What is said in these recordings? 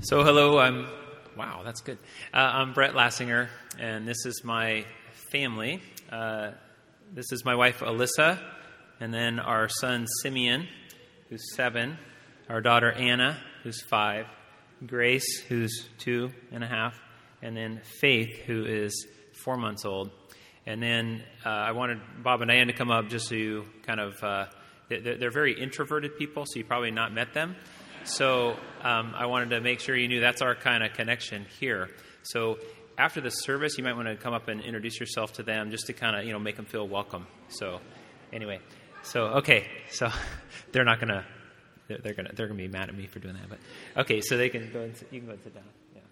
So hello, wow, that's good. I'm Brett Lassinger, and this is my family. This is my wife, Alyssa, and then our son, Simeon, who's 7, our daughter, Anna, who's 5, Grace, who's 2.5, and then Faith, who is 4 months old. And then I wanted Bob and Diane to come up just so you kind of, they're very introverted people, so you probably not met them. So I wanted to make sure you knew that's our kind of connection here. So after the service, you might want to come up and introduce yourself to them just to kind of, make them feel welcome. So anyway, so they're not gonna, they're gonna be mad at me for doing that. But okay, so you can go and sit down.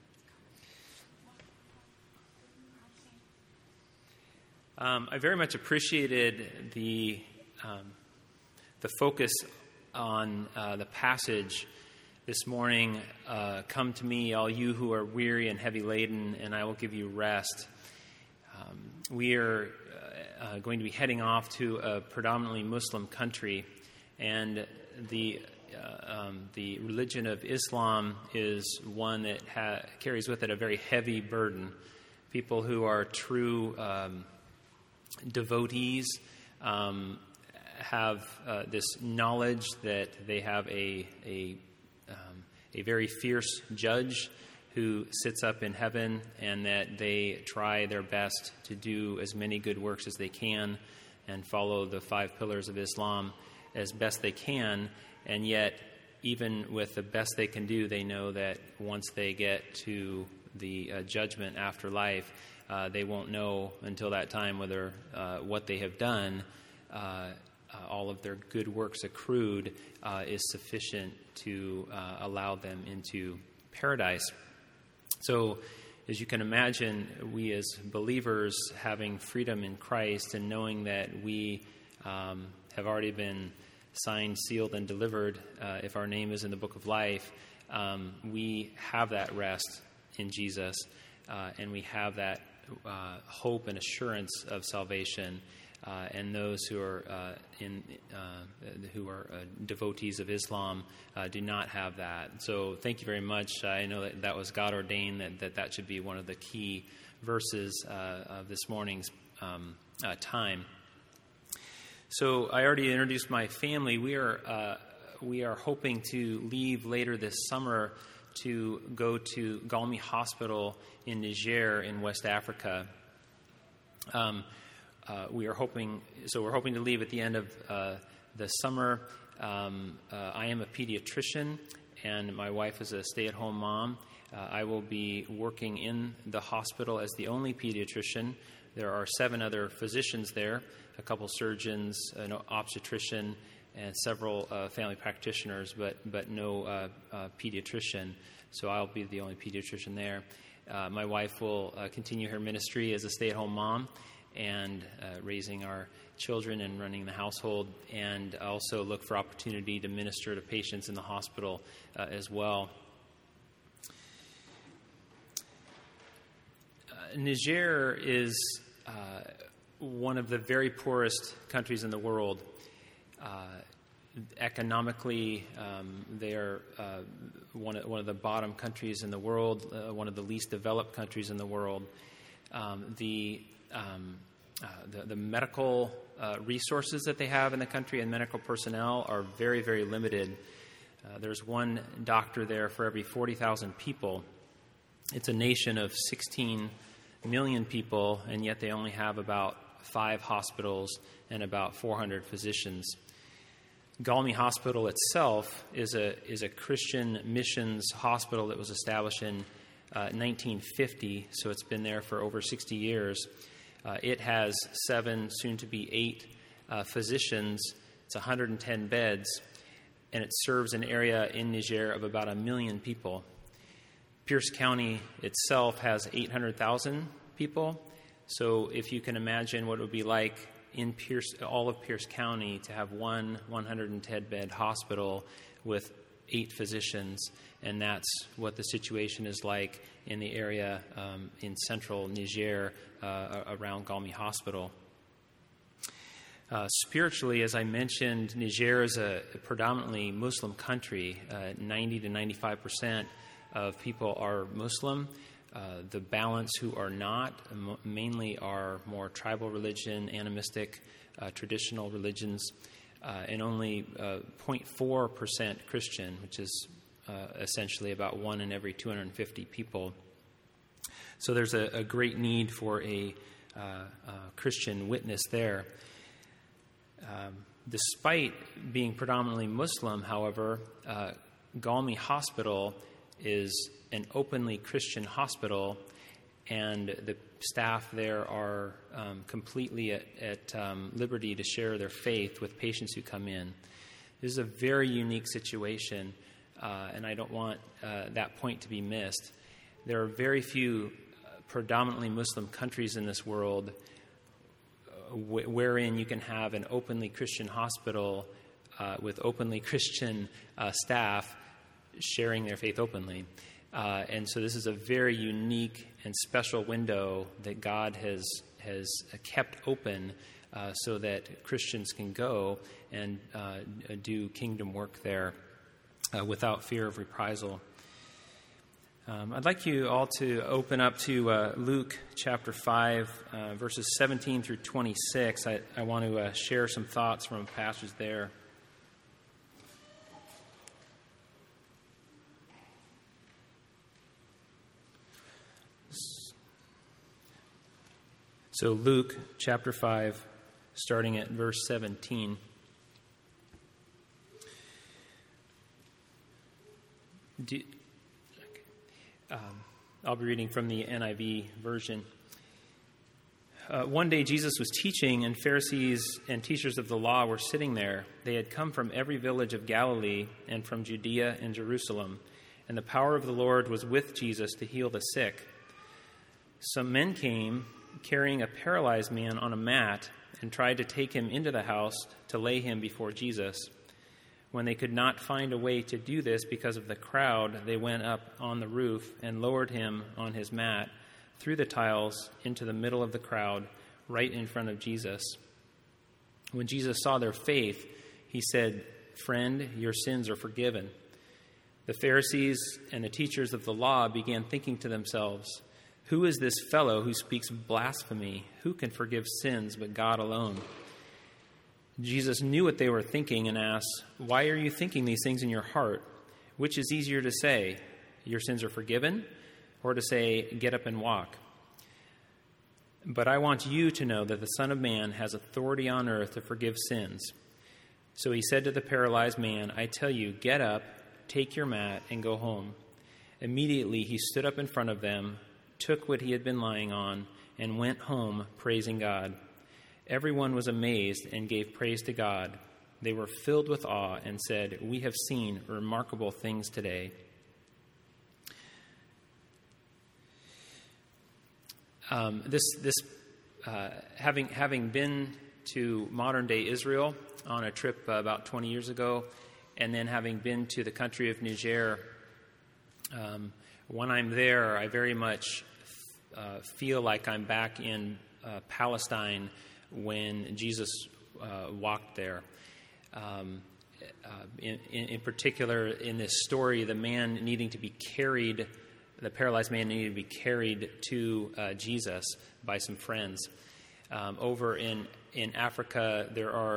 Yeah. I very much appreciated the focus on the passage this morning. Come to me, all you who are weary and heavy laden, and I will give you rest. We are going to be heading off to a predominantly Muslim country, and the religion of Islam is one that carries with it a very heavy burden. People who are true devotees have this knowledge that they have a very fierce judge who sits up in heaven, and that they try their best to do as many good works as they can and follow the 5 pillars of Islam as best they can. And yet, even with the best they can do, they know that once they get to the judgment after life, they won't know until that time whether what they have done, all of their good works accrued, is sufficient to allow them into paradise. So, as you can imagine, we as believers having freedom in Christ and knowing that we have already been signed, sealed, and delivered if our name is in the book of life, we have that rest in Jesus, and we have that hope and assurance of salvation. And those who are devotees of Islam do not have that. So thank you very much. I know that was God ordained that should be one of the key verses of this morning's time. So I already introduced my family. We are hoping to leave later this summer to go to Galmi Hospital in Niger in West Africa. We're hoping to leave at the end of the summer. I am a pediatrician, and my wife is a stay-at-home mom. I will be working in the hospital as the only pediatrician. There are 7 other physicians there, a couple surgeons, an obstetrician, and several family practitioners, but no pediatrician. So I'll be the only pediatrician there. My wife will continue her ministry as a stay-at-home mom, and raising our children and running the household, and also look for opportunity to minister to patients in the hospital as well. Niger is one of the very poorest countries in the world. Economically, they are one of the bottom countries in the world, one of the least developed countries in the world. The medical resources that they have in the country and medical personnel are very, very limited. There's one doctor there for every 40,000 people. It's a nation of 16 million people, and yet they only have about 5 hospitals and about 400 physicians. Galmi Hospital itself is a Christian missions hospital that was established in 1950, so it's been there for over 60 years. It has 7, soon to be 8 physicians. It's 110 beds, and it serves an area in Niger of about 1 million people. Pierce County itself has 800,000 people. So if you can imagine what it would be like in all of Pierce County to have one 110-bed hospital with 8 physicians, and that's what the situation is like in the area in central Niger around Galmi Hospital. Spiritually, as I mentioned, Niger is a predominantly Muslim country. 90 to 95% of people are Muslim. The balance who are not mainly are more tribal religion, animistic, traditional religions, and only 0.4% Christian, which is essentially about 1 in every 250 people. So there's a great need for a Christian witness there. Despite being predominantly Muslim, however, Galmi Hospital is an openly Christian hospital, and the staff there are completely at liberty to share their faith with patients who come in. This is a very unique situation, and I don't want that point to be missed. There are very few predominantly Muslim countries in this world wherein you can have an openly Christian hospital with openly Christian staff sharing their faith openly. And so this is a very unique and special window that God has kept open so that Christians can go and do kingdom work there without fear of reprisal. I'd like you all to open up to Luke chapter 5, verses 17 through 26. I want to share some thoughts from a passage there. So Luke chapter 5, starting at verse 17. I'll be reading from the NIV version. One day Jesus was teaching, and Pharisees and teachers of the law were sitting there. They had come from every village of Galilee and from Judea and Jerusalem, and the power of the Lord was with Jesus to heal the sick. Some men came carrying a paralyzed man on a mat and tried to take him into the house to lay him before Jesus. When they could not find a way to do this because of the crowd, they went up on the roof and lowered him on his mat through the tiles into the middle of the crowd, right in front of Jesus. When Jesus saw their faith, he said, "Friend, your sins are forgiven." The Pharisees and the teachers of the law began thinking to themselves, "Who is this fellow who speaks blasphemy? Who can forgive sins but God alone?" Jesus knew what they were thinking and asked, "Why are you thinking these things in your heart? Which is easier to say, 'Your sins are forgiven,' or to say, 'Get up and walk'? But I want you to know that the Son of Man has authority on earth to forgive sins." So he said to the paralyzed man, "I tell you, get up, take your mat, and go home." Immediately he stood up in front of them, took what he had been lying on, and went home praising God. Everyone was amazed and gave praise to God. They were filled with awe and said, "We have seen remarkable things today." Having been to modern-day Israel on a trip about 20 years ago, and then having been to the country of Niger, when I'm there, I very much feel like I'm back in Palestine when Jesus walked there. In particular, in this story, the paralyzed man needed to be carried to Jesus by some friends. Over in Africa,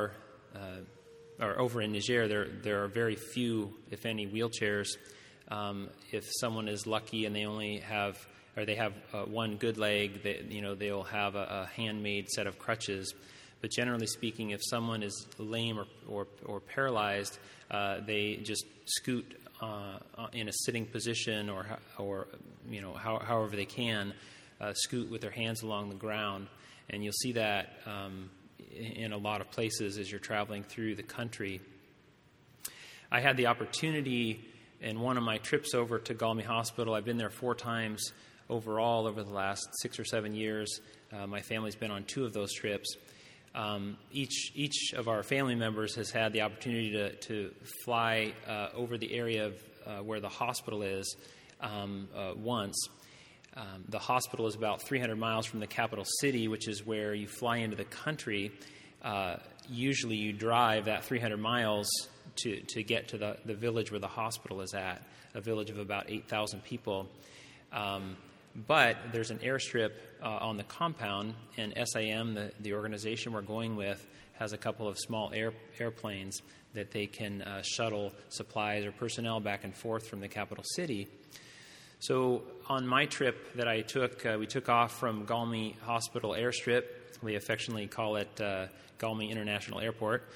over in Niger, there are very few, if any, wheelchairs. If someone is lucky and they only have, or they have one good leg, they'll have a handmade set of crutches. But generally speaking, if someone is lame or paralyzed, they just scoot in a sitting position, or however they can, scoot with their hands along the ground. And you'll see that in a lot of places as you're traveling through the country. I had the opportunity in one of my trips over to Galmi Hospital. I've been there 4 times overall over the last 6 or 7 years. My family's been on 2 of those trips. Each of our family members has had the opportunity to fly over the area of where the hospital is once. The hospital is about 300 miles from the capital city, which is where you fly into the country. Usually you drive that 300 miles to get to the village where the hospital is at, a village of about 8,000 people. But there's an airstrip on the compound, and SIM, the organization we're going with, has a couple of small airplanes that they can shuttle supplies or personnel back and forth from the capital city. So on my trip that I took, we took off from Galmi Hospital Airstrip. We affectionately call it Galmi International Airport.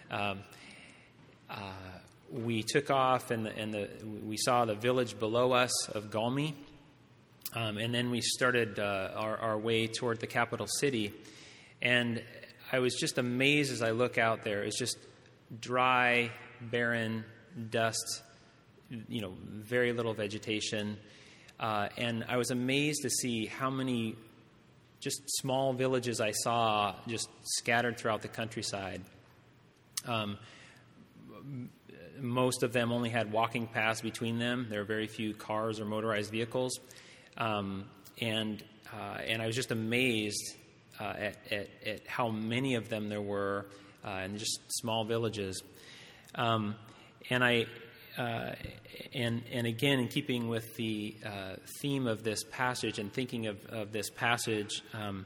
We took off, and we saw the village below us of Galmi, and then we started our way toward the capital city. And I was just amazed as I look out there. It's just dry, barren, dust, very little vegetation. And I was amazed to see how many just small villages I saw just scattered throughout the countryside. Most of them only had walking paths between them. There were very few cars or motorized vehicles. And I was just amazed at how many of them there were, and just small villages. And again, in keeping with the theme of this passage and thinking of this passage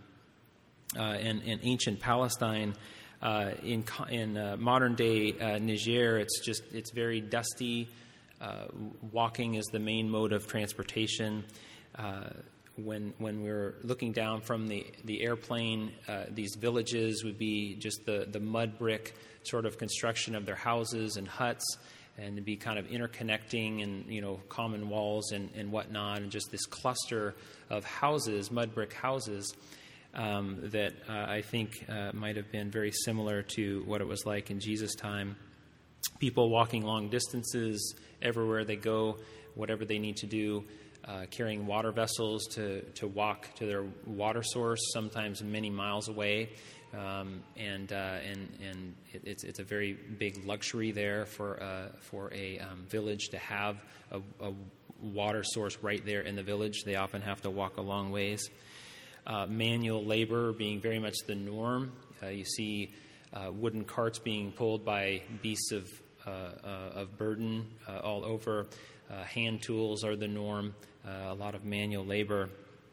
in ancient Palestine, in modern day Niger, it's very dusty. Walking is the main mode of transportation. When we're looking down from the airplane, these villages would be just the mud brick sort of construction of their houses and huts, and to be kind of interconnecting and common walls and whatnot, and just this cluster of houses, mud brick houses, that I think might have been very similar to what it was like in Jesus' time. People walking long distances everywhere they go, whatever they need to do. Carrying water vessels to walk to their water source, sometimes many miles away, and it's a very big luxury there for a village to have a water source right there in the village. They often have to walk a long ways. Manual labor being very much the norm. You see wooden carts being pulled by beasts of burden all over. Hand tools are the norm. A lot of manual labor,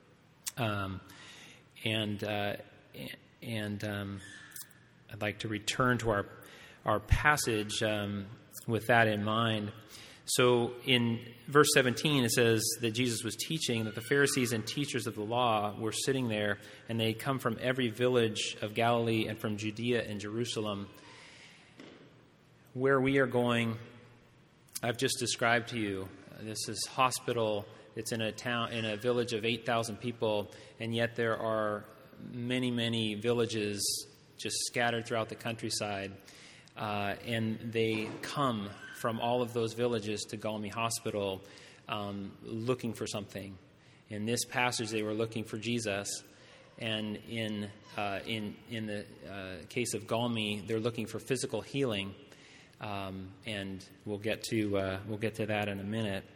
and I'd like to return to our passage with that in mind. So in verse 17, it says that Jesus was teaching, that the Pharisees and teachers of the law were sitting there, and they come from every village of Galilee and from Judea and Jerusalem. Where we are going, I've just described to you. This is hospital. It's in a village of 8,000 people, and yet there are many, many villages just scattered throughout the countryside, and they come from all of those villages to Galmi Hospital looking for something. In this passage, they were looking for Jesus, and in the case of Galmi, they're looking for physical healing, and we'll get to that in a minute.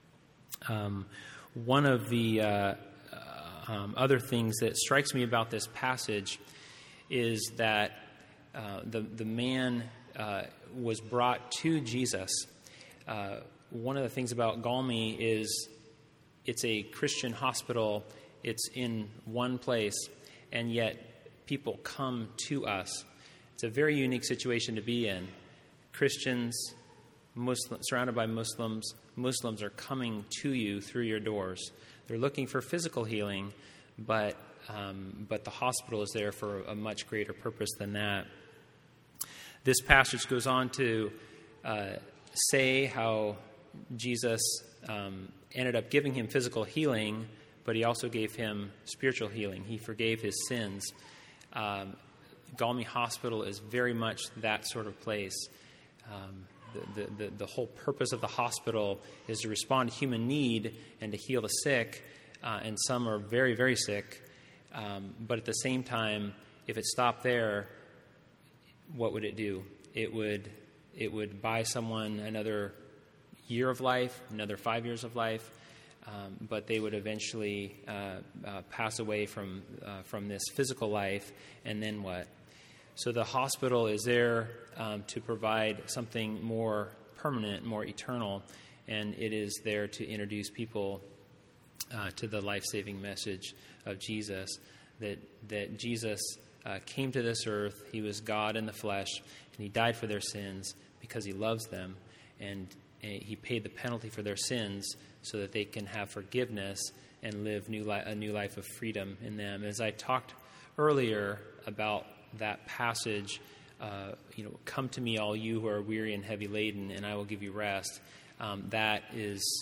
One of the other things that strikes me about this passage is that the man was brought to Jesus. One of the things about Galmi is it's a Christian hospital. It's in one place, and yet people come to us. It's a very unique situation to be in. Christians, surrounded by Muslims are coming to you through your doors. They're looking for physical healing, but the hospital is there for a much greater purpose than that. This passage goes on to say how Jesus ended up giving him physical healing, but he also gave him spiritual healing. He forgave his sins. Galmi Hospital is very much that sort of place. The whole purpose of the hospital is to respond to human need and to heal the sick, and some are very, very sick. But at the same time, if it stopped there, what would it do? It would buy someone another year of life, another 5 years of life, but they would eventually pass away from this physical life, and then what? So the hospital is there to provide something more permanent, more eternal, and it is there to introduce people to the life-saving message of Jesus, that Jesus came to this earth. He was God in the flesh, and he died for their sins because he loves them, and he paid the penalty for their sins so that they can have forgiveness and live a new life of freedom in them. As I talked earlier about that passage, come to me, all you who are weary and heavy laden, and I will give you rest. That is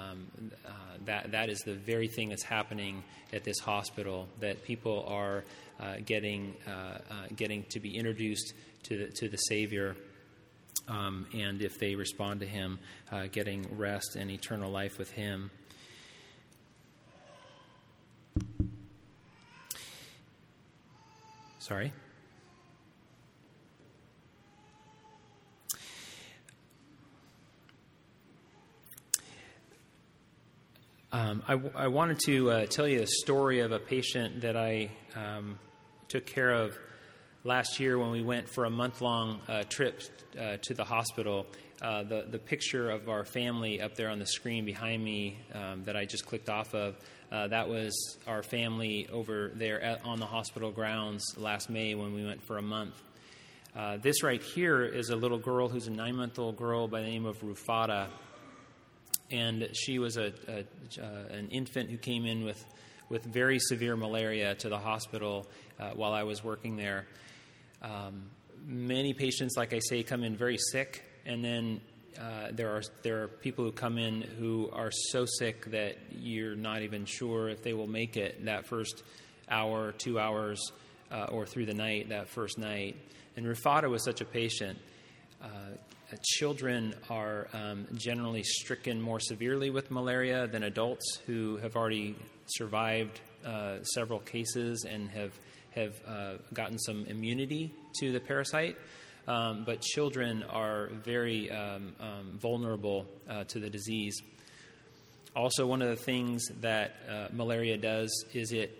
the very thing that's happening at this hospital, that people are getting to be introduced to the Savior, and if they respond to him, getting rest and eternal life with him. Sorry. I wanted to tell you a story of a patient that I took care of last year when we went for a month-long trip to the hospital. The picture of our family up there on the screen behind me that I just clicked off of, that was our family over there on the hospital grounds last May when we went for a month. This right here is a little girl who's a 9-month-old girl by the name of Rufata. And she was an infant who came in with very severe malaria to the hospital while I was working there. Many patients, like I say, come in very sick, and then there are people who come in who are so sick that you're not even sure if they will make it that first hour, 2 hours, or through the night, that first night. And Rufata was such a patient. Children are generally stricken more severely with malaria than adults who have already survived several cases and have gotten some immunity to the parasite. But children are very vulnerable to the disease. Also, one of the things that malaria does is it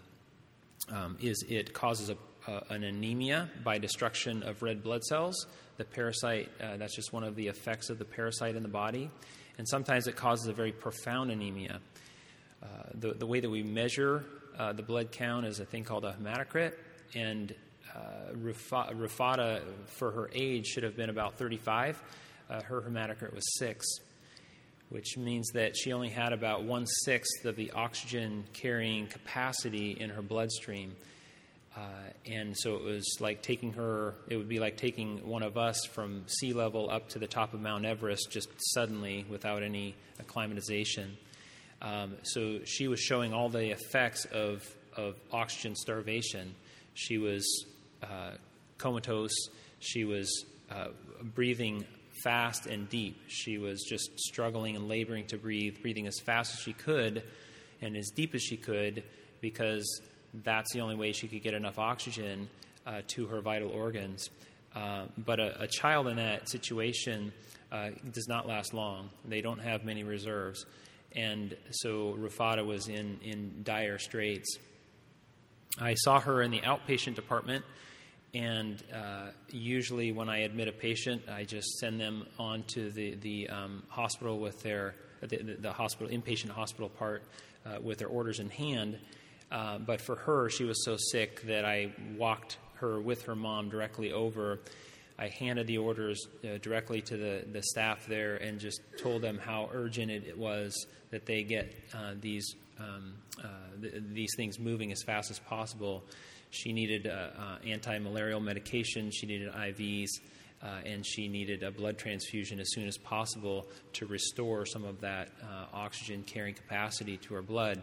causes an anemia by destruction of red blood cells. The parasite, that's just one of the effects of the parasite in the body. And sometimes it causes a very profound anemia. The way that we measure the blood count is a thing called a hematocrit. And Rufata, for her age, should have been about 35. Her hematocrit was 6, which means that she only had about 1/6 of the oxygen-carrying capacity in her bloodstream. And so it would be like taking one of us from sea level up to the top of Mount Everest just suddenly without any acclimatization. So she was showing all the effects of oxygen starvation. She was comatose. She was breathing fast and deep. She was just struggling and laboring to breathing as fast as she could and as deep as she could, because that's the only way she could get enough oxygen to her vital organs. But a child in that situation does not last long. They don't have many reserves. And so Rufata was in dire straits. I saw her in the outpatient department, and usually when I admit a patient, I just send them on to the hospital with the hospital inpatient hospital part with their orders in hand. But for her, she was so sick that I walked her with her mom directly over. I handed the orders directly to the staff there and just told them how urgent it was that they get these things moving as fast as possible. She needed anti-malarial medication, she needed IVs, and she needed a blood transfusion as soon as possible to restore some of that oxygen-carrying capacity to her blood.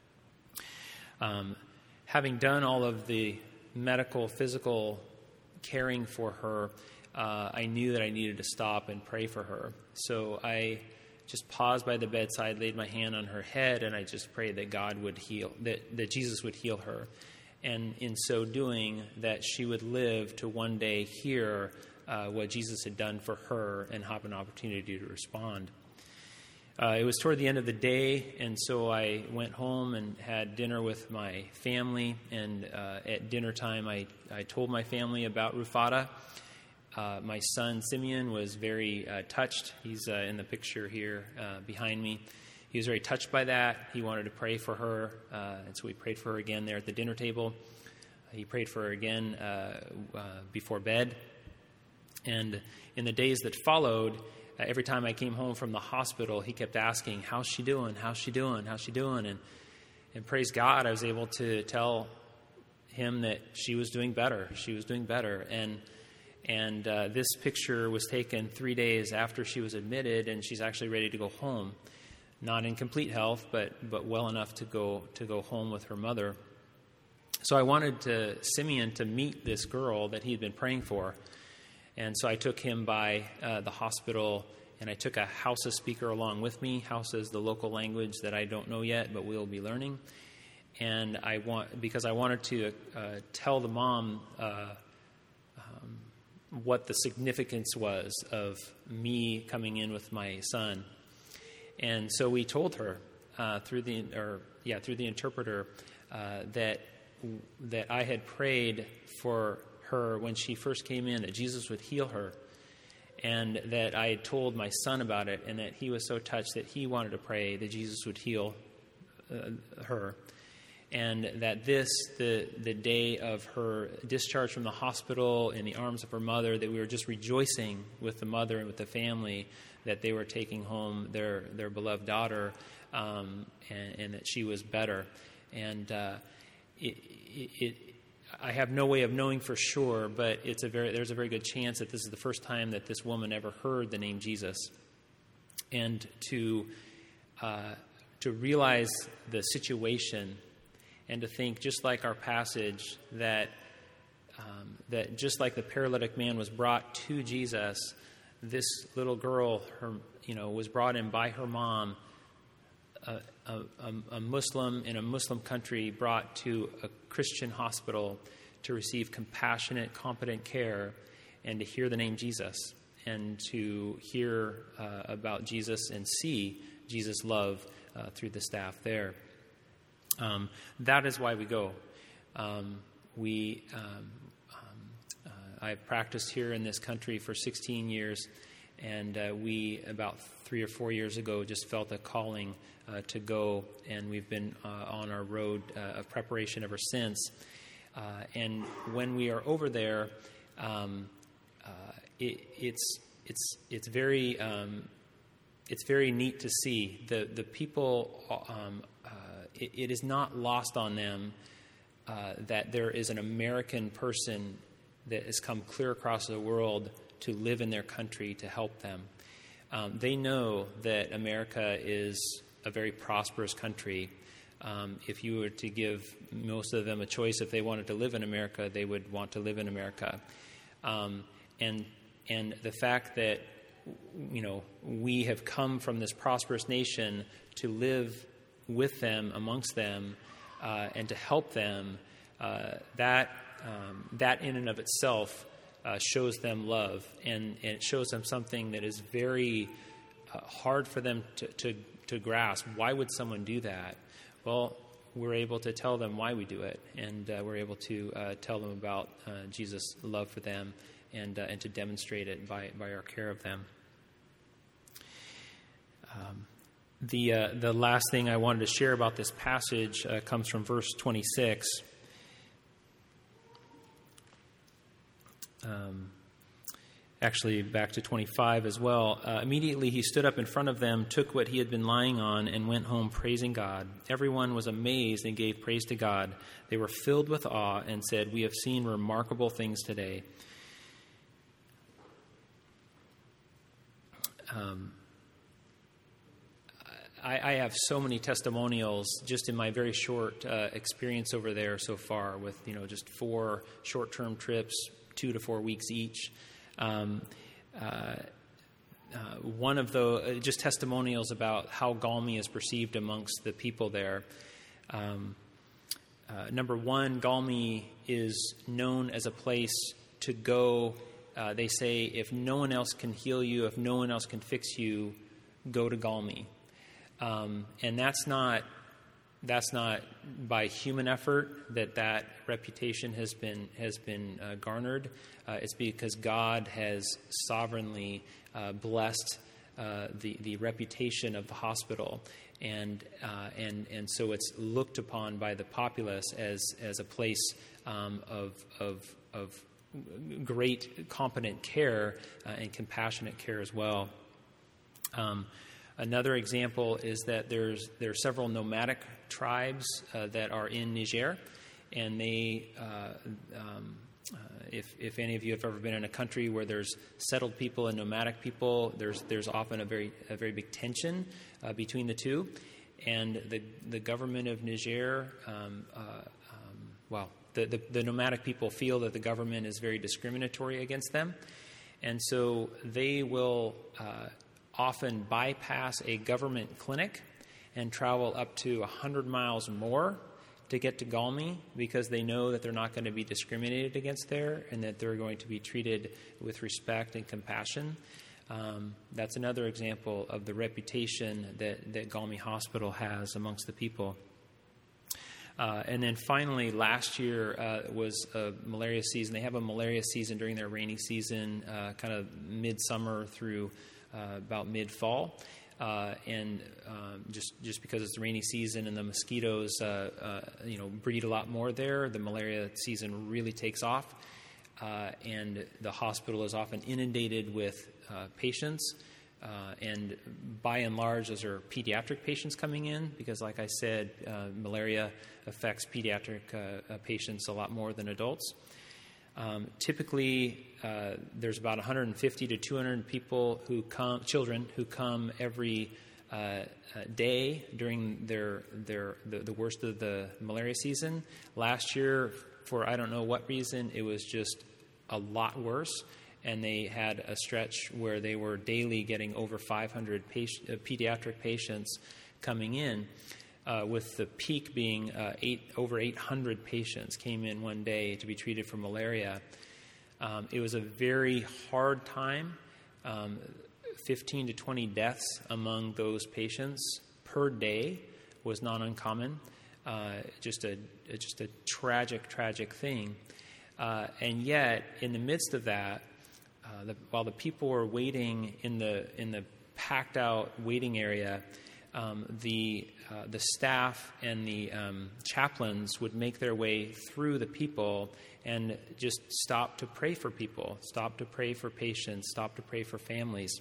Having done all of the medical, physical caring for her, I knew that I needed to stop and pray for her. So I just paused by the bedside, laid my hand on her head, and I just prayed that God would heal, that Jesus would heal her. And in so doing, that she would live to one day hear what Jesus had done for her and have an opportunity to respond. It was toward the end of the day, and so I went home and had dinner with my family. And at dinner time, I told my family about Rufata. My son, Simeon, was very touched. He's in the picture here behind me. He was very touched by that. He wanted to pray for her, and so we prayed for her again there at the dinner table. He prayed for her again before bed. And in the days that followed, every time I came home from the hospital, he kept asking, "How's she doing? How's she doing? How's she doing?" And praise God, I was able to tell him that she was doing better. She was doing better. And this picture was taken 3 days after she was admitted, and she's actually ready to go home. Not in complete health, but well enough to go home with her mother. So I wanted Simeon to meet this girl that he had been praying for. And so I took him by the hospital, and I took a Hausa speaker along with me. Hausa is the local language that I don't know yet, but we'll be learning. And because I wanted to tell the mom what the significance was of me coming in with my son. And so we told her through the interpreter that I had prayed for her when she first came in, that Jesus would heal her, and that I had told my son about it, and that he was so touched that he wanted to pray that Jesus would heal her, and that the day of her discharge from the hospital in the arms of her mother, that we were just rejoicing with the mother and with the family that they were taking home their beloved daughter, and that she was better. And I have no way of knowing for sure, but there's a very good chance that this is the first time that this woman ever heard the name Jesus. And to realize the situation, and to think, just like our passage, that just like the paralytic man was brought to Jesus, this little girl, was brought in by her mom, a Muslim in a Muslim country, brought to a Christian hospital to receive compassionate, competent care, and to hear the name Jesus, and to hear about Jesus and see Jesus' love through the staff there. That is why we go. I've practiced here in this country for 16 years, and we, about 3 or 4 years ago, just felt a calling to go, and we've been on our road of preparation ever since. And when we are over there, it's very neat to see the people. It is not lost on them that there is an American person that has come clear across the world to live in their country to help them. They know that America is a very prosperous country. If you were to give most of them a choice, if they wanted to live in America, they would want to live in America. And the fact that we have come from this prosperous nation to live with them, amongst them, and to help them, that in and of itself shows them love, and it shows them something that is very hard for them to grasp. Why would someone do that? Well, we're able to tell them why we do it, and we're able to tell them about Jesus' love for them, and to demonstrate it by our care of them. The last thing I wanted to share about this passage comes from verse 26. Actually, back to 25 as well. Immediately he stood up in front of them, took what he had been lying on, and went home praising God. Everyone was amazed and gave praise to God. They were filled with awe and said, "We have seen remarkable things today." I have so many testimonials just in my very short experience over there so far, with just 4 short-term trips, 2 to 4 weeks each. One of the just testimonials about how Galmi is perceived amongst the people there. Number one, Galmi is known as a place to go. They say, if no one else can heal you, if no one else can fix you, go to Galmi. And that's not by human effort that reputation has been garnered. It's because God has sovereignly blessed the reputation of the hospital, and so it's looked upon by the populace as a place of great, competent care and compassionate care as well. Another example is that there are several nomadic tribes that are in Niger, and they, if any of you have ever been in a country where there's settled people and nomadic people, there's often a very big tension between the two, and the government of Niger, the nomadic people feel that the government is very discriminatory against them, and so they will often bypass a government clinic and travel up to 100 miles more to get to Galmi because they know that they're not going to be discriminated against there and that they're going to be treated with respect and compassion. That's another example of the reputation that Galmi Hospital has amongst the people. And then finally, last year was a malaria season. They have a malaria season during their rainy season, kind of midsummer through about mid-fall. And just because it's the rainy season and the mosquitoes, breed a lot more there, the malaria season really takes off. And the hospital is often inundated with patients. And by and large, those are pediatric patients coming in because, like I said, malaria affects pediatric patients a lot more than adults. Typically, there's about 150 to 200 children who come every day during the worst of the malaria season. Last year, for I don't know what reason, it was just a lot worse. And they had a stretch where they were daily getting over 500 pediatric patients coming in, with the peak being over 800 patients came in one day to be treated for malaria. It was a very hard time. 15 to 20 deaths among those patients per day was not uncommon. Just a tragic thing. And yet, in the midst of that, while the people were waiting in the packed out waiting area, the staff and the chaplains would make their way through the people and just stop to pray for people, stop to pray for patients, stop to pray for families.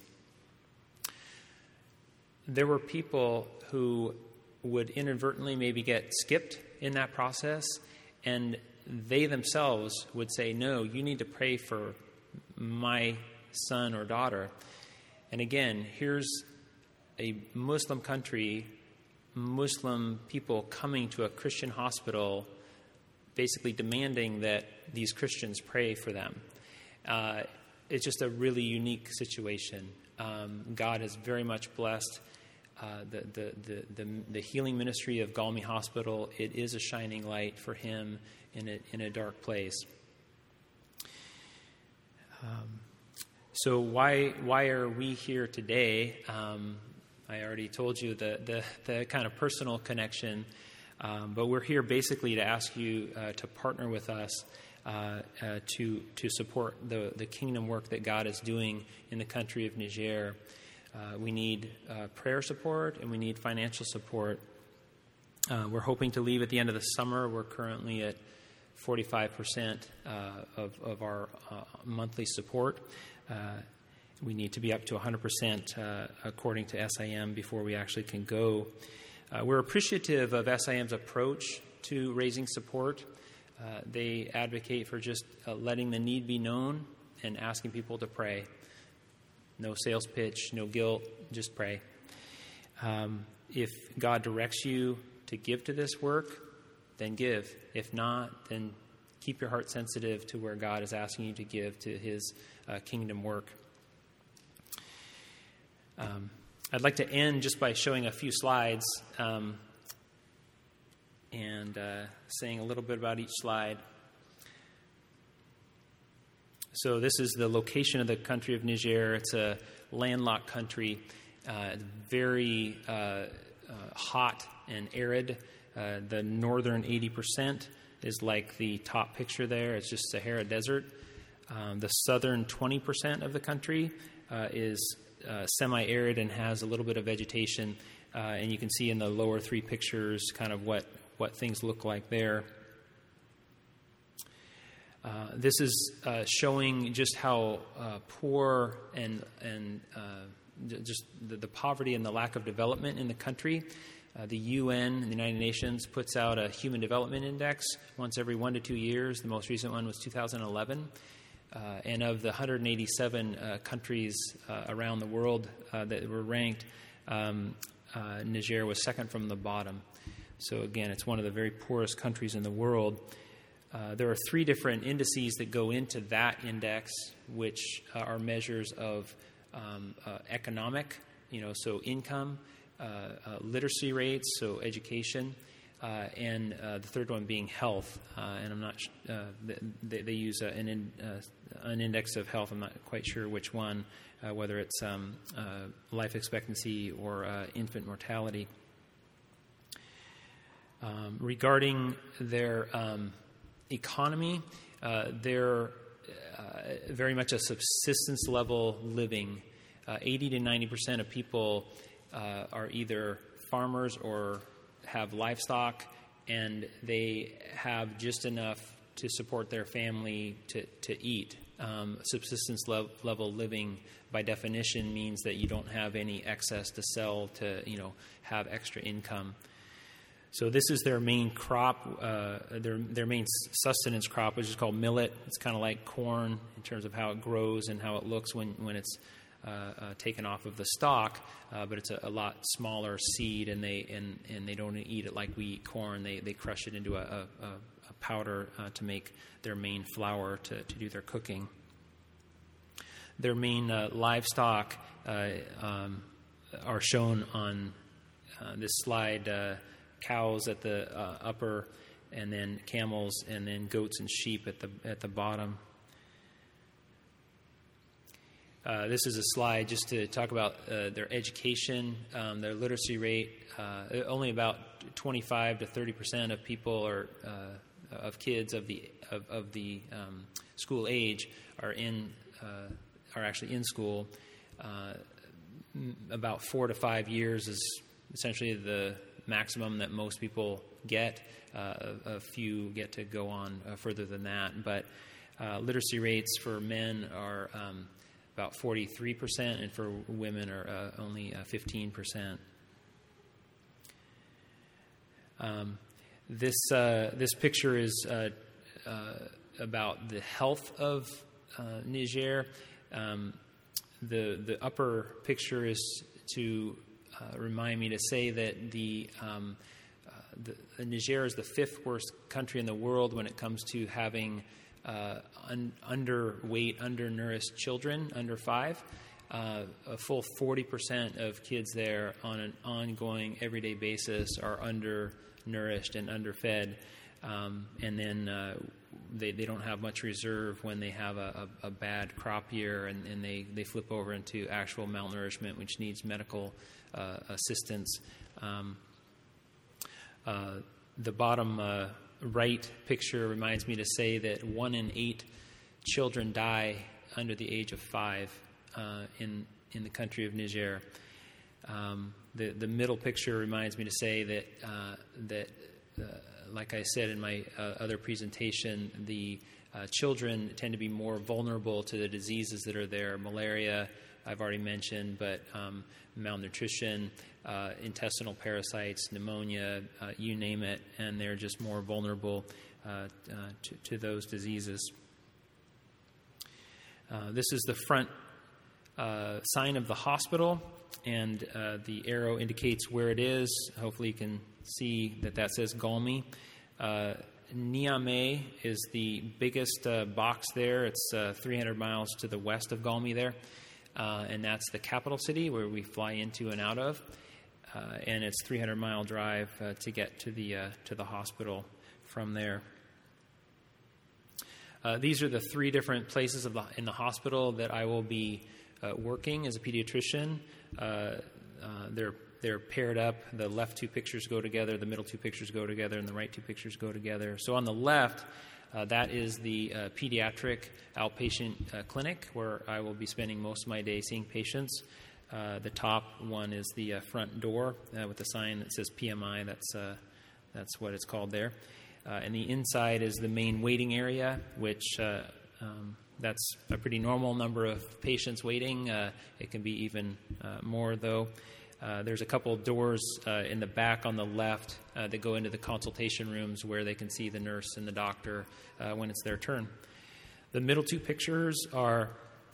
There were people who would inadvertently maybe get skipped in that process, and they themselves would say, "No, you need to pray for my son or daughter." And again, here's a Muslim country, Muslim people coming to a Christian hospital, basically demanding that these Christians pray for them. It's just a really unique situation. God has very much blessed the healing ministry of Galmi Hospital. It is a shining light for him in a dark place. So why are we here today? I already told you the kind of personal connection, but we're here basically to ask you to partner with us to support the kingdom work that God is doing in the country of Niger. We need prayer support and we need financial support. We're hoping to leave at the end of the summer. We're currently at 45% of our monthly support. We need to be up to 100% according to SIM before we actually can go. We're appreciative of SIM's approach to raising support. They advocate for just letting the need be known and asking people to pray. No sales pitch, no guilt, just pray. If God directs you to give to this work, then give. If not, then keep your heart sensitive to where God is asking you to give to his kingdom work. I'd like to end just by showing a few slides and saying a little bit about each slide. So this is the location of the country of Niger. It's a landlocked country, very hot and arid. The northern 80% is like the top picture there. It's just Sahara Desert. The southern 20% of the country is semi-arid and has a little bit of vegetation. And you can see in the lower three pictures kind of what things look like there. This is showing just how poor and just the poverty and the lack of development in the country. The UN, the United Nations, puts out a Human Development Index once every 1 to 2 years. The most recent one was 2011. And of the 187 countries around the world that were ranked, Niger was second from the bottom. So again, it's one of the very poorest countries in the world. There are 3 different indices that go into that index, which are measures of economic, so income, literacy rates, so education, and the third one being health. And I'm not. They use an index of health. I'm not quite sure which one, whether it's life expectancy or infant mortality. Regarding their economy, they're very much a subsistence level living. 80 to 90% of people are either farmers or have livestock, and they have just enough to support their family to eat. Subsistence level living, by definition, means that you don't have any excess to sell to have extra income. So this is their main crop, their main sustenance crop, which is called millet. It's kind of like corn in terms of how it grows and how it looks when it's taken off of the stalk, but it's a lot smaller seed, and they don't eat it like we eat corn. They crush it into a powder to make their main flour to do their cooking. Their main livestock are shown on this slide. Cows at the upper, and then camels, and then goats and sheep at the bottom. This is a slide just to talk about their education, their literacy rate. Only about 25 to 30% of people of kids of the school age are actually in school. About 4 to 5 years is essentially the maximum that most people get. A few get to go on further than that, but literacy rates for men are about 43%, and for women are only 15%. This picture is about the health of Niger. The upper picture is to remind me to say that the Niger is the 5th worst country in the world when it comes to having underweight, undernourished children under 5. A full 40% of kids there on an ongoing, everyday basis are undernourished and underfed, and then they don't have much reserve when they have a bad crop year, and they flip over into actual malnourishment, which needs medical assistance. The bottom right picture reminds me to say that 1 in 8 children die under the age of 5 in the country of Niger. The middle picture reminds me to say that like I said in my other presentation, the children tend to be more vulnerable to the diseases that are there. Malaria, I've already mentioned, but malnutrition, intestinal parasites, pneumonia, you name it, and they're just more vulnerable to those diseases. This is the front sign of the hospital, and the arrow indicates where it is. Hopefully you can see that says Galmi. Niamey is the biggest box there. It's 300 miles to the west of Galmi there. And that's the capital city where we fly into and out of. And it's 300-mile drive to get to the hospital from there. These are the 3 different places in the hospital that I will be working as a pediatrician. They're they're paired up. The left two pictures go together, the middle two pictures go together, and the right two pictures go together. So on the left, that is the pediatric outpatient clinic where I will be spending most of my day seeing patients. The top one is the front door with the sign that says PMI. That's what it's called there. And the inside is the main waiting area, which that's a pretty normal number of patients waiting. It can be even more, though. There's a couple of doors in the back on the left that go into the consultation rooms where they can see the nurse and the doctor when it's their turn. The middle two pictures are,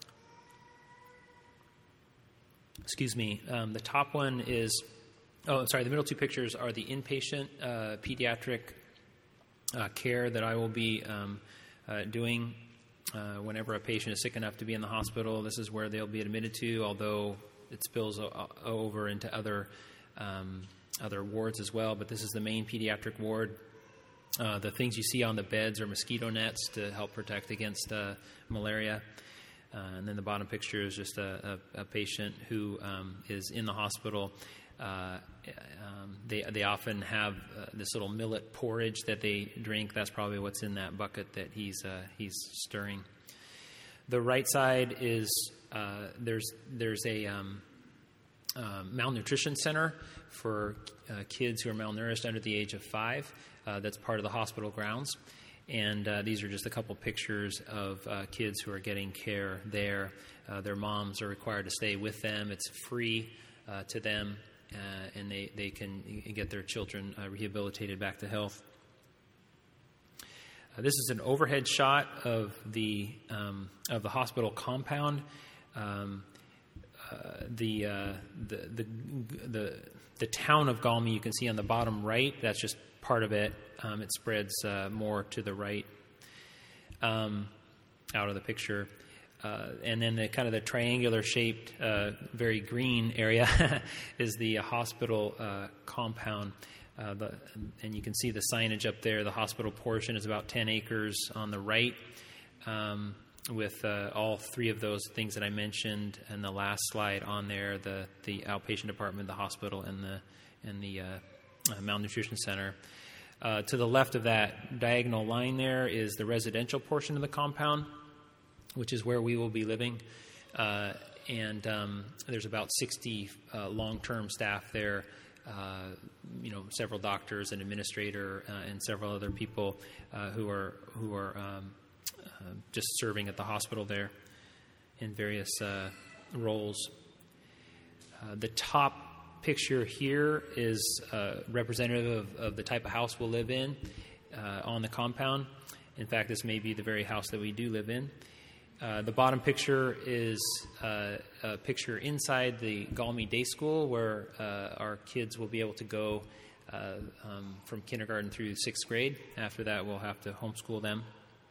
the top one is, the middle two pictures are the inpatient pediatric care that I will be doing whenever a patient is sick enough to be in the hospital. This is where they'll be admitted to, although it spills over into other wards as well. But this is the main pediatric ward. The things you see on the beds are mosquito nets to help protect against malaria. And then the bottom picture is just a patient who is in the hospital. They often have this little millet porridge that they drink. That's probably what's in that bucket that he's stirring. The right side is there's a malnutrition center for kids who are malnourished under the age of 5. That's part of the hospital grounds. And these are just a couple pictures of kids who are getting care there. Their moms are required to stay with them. It's free to them, and they can get their children rehabilitated back to health. This is an overhead shot of the hospital compound. The town of Galmi you can see on the bottom right. That's just part of it. It spreads more to the right out of the picture. And then the kind of the triangular shaped, very green area is the hospital compound. And you can see the signage up there. The hospital portion is about 10 acres on the right, with all three of those things that I mentioned in the last slide on there: the outpatient department, the hospital, and the malnutrition center. To the left of that diagonal line there is the residential portion of the compound, which is where we will be living. And there's about 60 long-term staff there, several doctors, an administrator, and several other people who are just serving at the hospital there in various roles. The top picture here is representative of the type of house we'll live in on the compound. In fact, this may be the very house that we do live in. The bottom picture is a picture inside the Galmi Day School, where our kids will be able to go from kindergarten through 6th grade. After that, we'll have to homeschool them.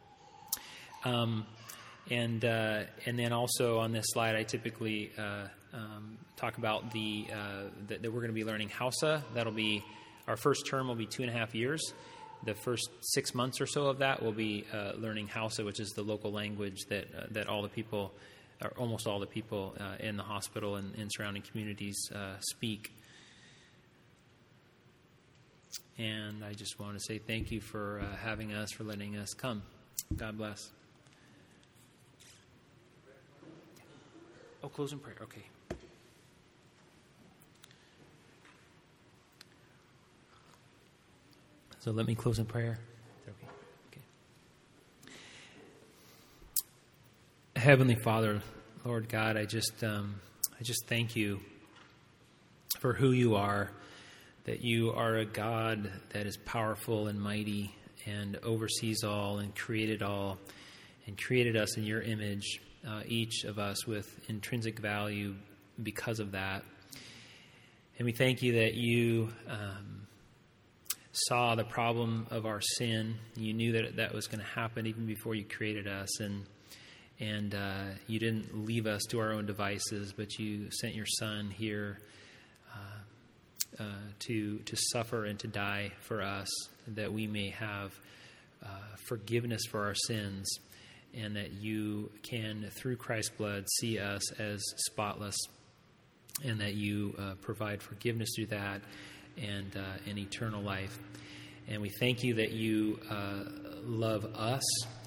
And then also on this slide, I typically talk about that we're going to be learning Hausa. That'll be our first term will be 2.5 years. The first 6 months or so of that will be learning Hausa, which is the local language that all the people, or almost all the people in the hospital and in surrounding communities speak. And I just want to say thank you for having us, for letting us come. God bless. Oh, close in prayer. Okay. So let me close in prayer. Okay. Heavenly Father, Lord God, I just thank you for who you are, that you are a God that is powerful and mighty and oversees all and created us in your image, each of us with intrinsic value because of that. And we thank you that you saw the problem of our sin. You knew that was going to happen even before you created us, and you didn't leave us to our own devices, but you sent your Son here to suffer and to die for us, that we may have forgiveness for our sins, and that you can, through Christ's blood, see us as spotless and that you provide forgiveness through that and eternal life. And we thank you that you love us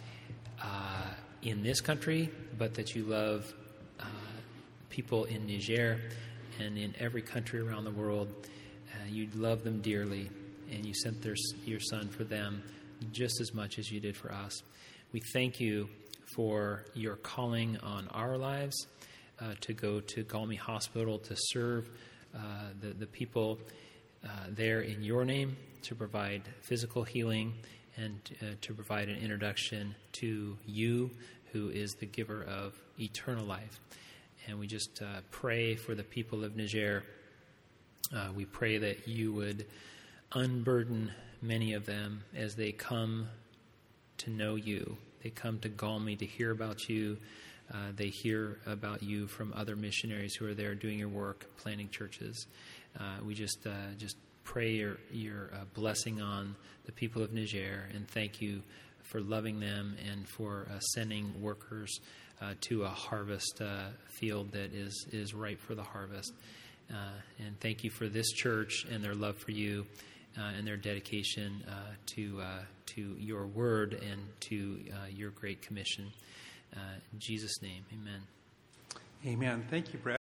in this country, but that you love people in Niger and in every country around the world. You love them dearly, and you sent your Son for them just as much as you did for us. We thank you for your calling on our lives to go to Galmi Hospital to serve the people there in your name, to provide physical healing and to provide an introduction to you, who is the giver of eternal life. And we just pray for the people of Niger. We pray that you would unburden many of them as they come to know you. They come to Galmi to hear about you. They hear about you from other missionaries who are there doing your work, planting churches. We just pray your blessing on the people of Niger, and thank you for loving them and for sending workers to a harvest field that is ripe for the harvest. And thank you for this church and their love for you and their dedication to your word and to your great commission. In Jesus' name, amen. Amen. Thank you, Brad.